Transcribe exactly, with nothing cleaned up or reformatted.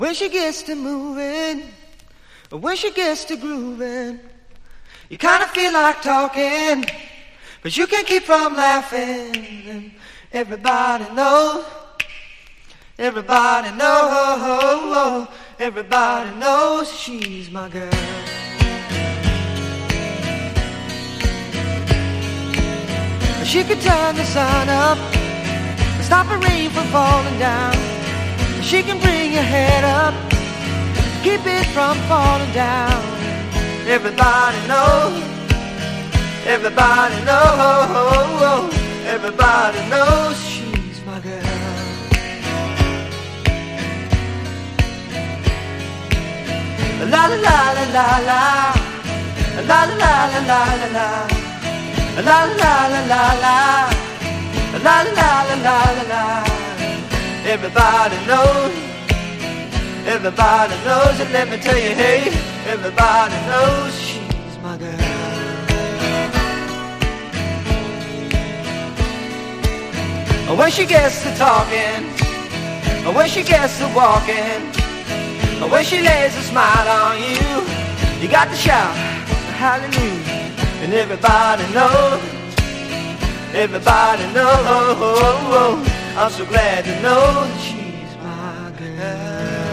When she gets to moving, when she gets to grooving, you kind of feel like talking, but you can't keep from laughing. And everybody knows, everybody knows, everybody knows she's my girl. She can turn the sun up, stop the rain from falling down. She can bring your head up, keep it from falling down. Everybody knows, everybody knows, everybody knows she's my girl. La la la la la la, la la la la la la, la la la la la la, la la la la la. Everybody knows, everybody knows, and let me tell you, hey, everybody knows she's my girl. When she gets to talking, when she gets to walking, when she lays a smile on you, you got to shout hallelujah. And everybody knows, everybody knows, I'm so glad to know that she